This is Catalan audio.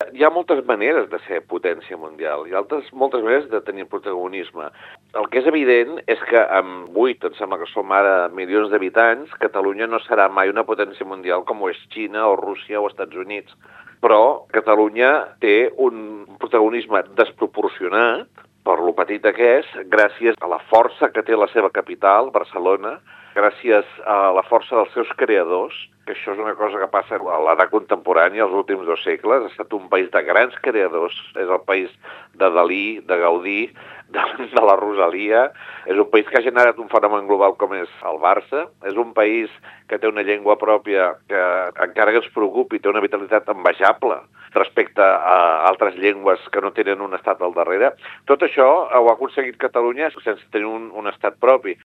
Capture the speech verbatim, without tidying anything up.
hi ha moltes maneres de ser potència mundial, hi ha altres, moltes maneres de tenir protagonisme. El que és evident és que amb vuit, em sembla que som ara milions d'habitants, Catalunya no serà mai una potència mundial com ho és Xina o Rússia o Estats Units. Però Catalunya té un protagonisme desproporcionat per lo petita que és, gràcies a la força que té la seva capital, Barcelona, gràcies a la força dels seus creadors, que això és una cosa que passa a l'edat contemporània, els últims dos segles. Ha estat un país de grans creadors, és el país de Dalí, de Gaudí, de, de la Rosalia, és un país que ha generat un fenomen global com és el Barça, és un país que té una llengua pròpia que, encara que ens preocupi, té una vitalitat envejable respecte a altres llengües que no tenen un estat al darrere. Tot això ho ha aconseguit Catalunya sense tenir un, un estat propi.